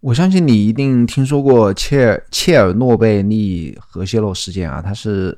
我相信你一定听说过切尔诺贝利核泄漏事件啊，它是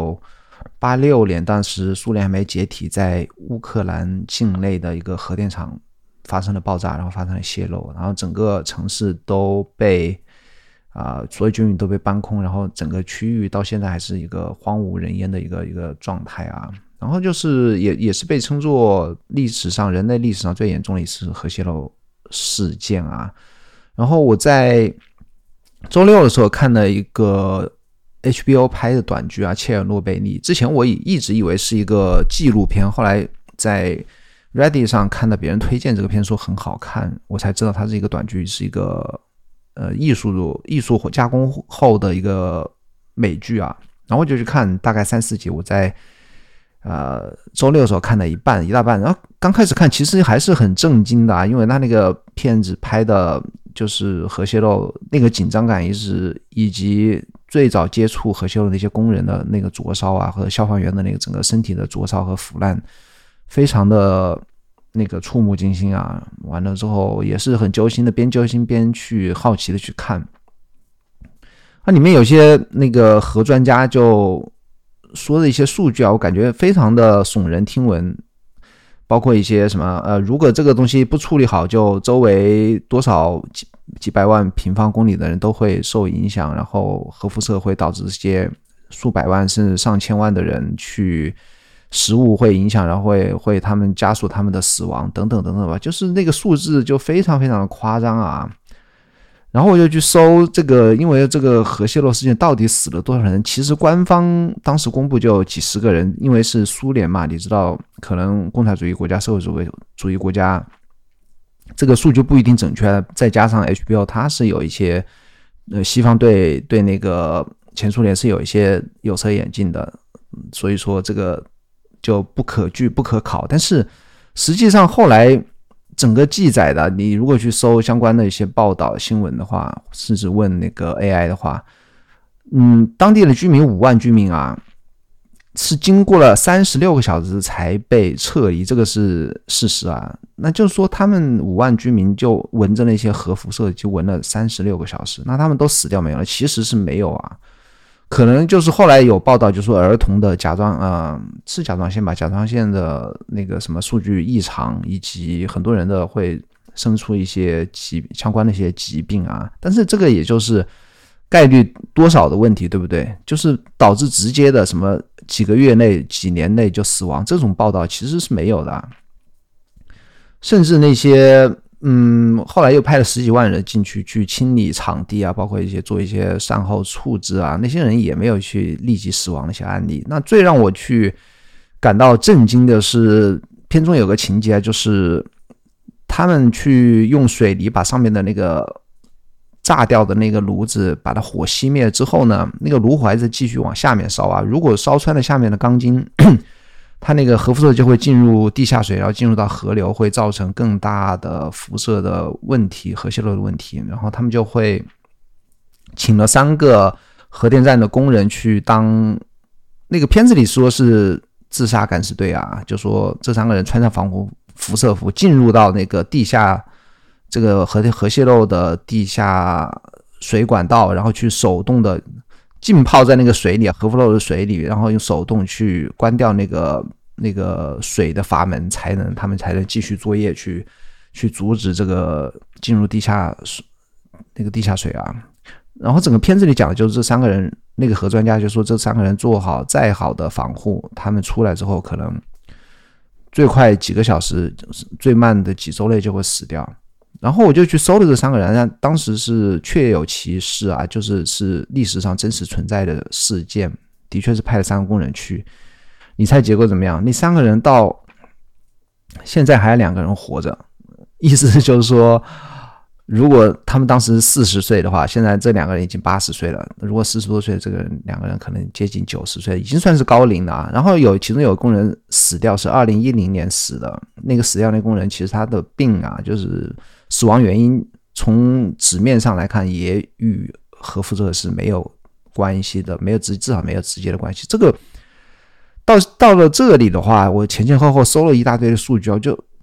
1986年，当时苏联还没解体，在乌克兰境内的一个核电厂发生了爆炸，然后发生了泄漏，然后整个城市都被所有居民都被搬空，然后整个区域到现在还是一个荒无人烟的一个状态啊。然后就是也是被称作人类历史上最严重的一次核泄漏事件啊。然后我在周六的时候看了一个 HBO 拍的短剧啊，切尔诺贝利。之前我一直以为是一个纪录片，后来在 Reddit 上看到别人推荐这个片说很好看，我才知道它是一个短剧，是一个艺术加工后的一个美剧啊。然后我就去看大概3-4集，我在周六的时候看了一大半，然后刚开始看其实还是很震惊的啊，因为他那个片子拍的就是核泄漏那个紧张感以及最早接触核泄漏的那些工人的那个灼烧啊，和消防员的那个整个身体的灼烧和腐烂，非常的那个触目惊心啊。完了之后也是很揪心的，边揪心边去好奇的去看。里面有些那个核专家就说的一些数据啊，我感觉非常的耸人听闻，包括一些什么如果这个东西不处理好，就周围多少几百万平方公里的人都会受影响，然后核辐射会导致这些数百万甚至上千万的人去食物会影响，然后会他们加速他们的死亡等等等等吧，就是那个数字就非常非常的夸张啊。然后我就去搜这个，因为这个核泄漏事件到底死了多少人，其实官方当时公布就几十个人，因为是苏联嘛，你知道可能共产主义国家社会主义国家这个数据不一定准确，再加上 HBO 它是有一些西方对那个前苏联是有一些有色眼镜的，所以说这个就不可据不可考。但是实际上后来整个记载的，你如果去搜相关的一些报道新闻的话，甚至问那个 AI 的话，当地的居民5万居民啊，是经过了36个小时才被撤离，这个是事实啊。那就是说他们5万居民就闻着那些核辐射就闻了36个小时，那他们都死掉没有了？其实是没有啊，可能就是后来有报道就说儿童的是甲状腺吧，甲状腺的那个什么数据异常，以及很多人的会生出一些相关的一些疾病啊，但是这个也就是概率多少的问题，对不对？就是导致直接的什么几个月内几年内就死亡，这种报道其实是没有的啊。甚至那些后来又派了10几万人进去清理场地啊，包括做一些善后处置啊，那些人也没有去立即死亡的一些案例。那最让我去感到震惊的是，片中有个情节，就是他们去用水泥把上面的那个炸掉的那个炉子把它火熄灭之后呢，那个炉火还是继续往下面烧啊，如果烧穿了下面的钢筋它那个核辐射就会进入地下水，然后进入到河流，会造成更大的辐射的问题，核泄漏的问题。然后他们就会请了3个核电站的工人去当，那个片子里说是自杀敢死队啊，就说这3个人穿上防辐射服进入到那个地下这个核泄漏的地下水管道，然后去手动的浸泡在那个水里，核辐漏的水里，然后用手动去关掉那个水的阀门，他们才能继续作业，去阻止这个进入地下水啊。然后整个片子里讲的就是这3个人，那个核专家就说这3个人做好再好的防护，他们出来之后可能最快几个小时，最慢的几周内就会死掉。然后我就去搜了这3个人，当时是确有其事啊，是历史上真实存在的事件，的确是派了3个工人去。你猜结果怎么样？那3个人到现在还有2个人活着，意思就是说，如果他们当时40岁的话，现在这2个人已经80岁了。如果40多岁的这个2个人可能接近90岁，已经算是高龄了啊。然后其中有工人死掉，是2010年死的。那个死掉那工人其实他的病啊，就是死亡原因从纸面上来看也与核辐射是没有关系的，至少没有直接的关系。这个到了这里的话，我前后搜了一大堆的数据，就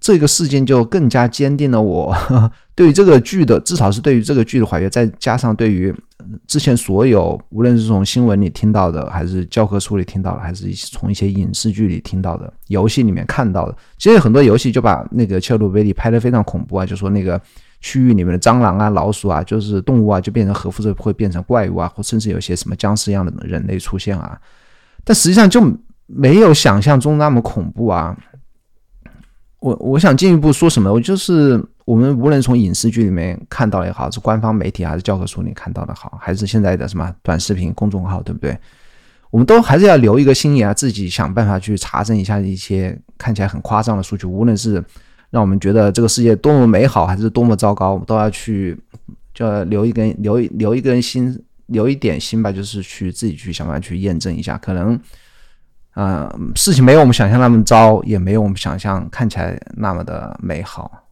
这个事件就更加坚定了我对于这个剧的，至少是对于这个剧的怀疑，再加上对于之前所有无论是从新闻里听到的，还是教科书里听到的，还是从一些影视剧里听到的，游戏里面看到的，其实很多游戏就把那个切尔诺贝利拍得非常恐怖啊，就说那个区域里面的蟑螂啊、老鼠啊，就是动物啊，就变成核辐射会变成怪物啊，或甚至有些什么僵尸一样的人类出现啊，但实际上就没有想象中那么恐怖啊。我想进一步说什么，我就是我们无论从影视剧里面看到也好，是官方媒体还是教科书里看到的好，还是现在的什么短视频公众号，对不对？我们都还是要留一个心眼啊，自己想办法去查证一下一些看起来很夸张的数据，无论是让我们觉得这个世界多么美好还是多么糟糕，我们都要去就留一根心，留一点心吧，就是去自己去想办法去验证一下，可能事情没有我们想象那么糟，也没有我们想象看起来那么的美好。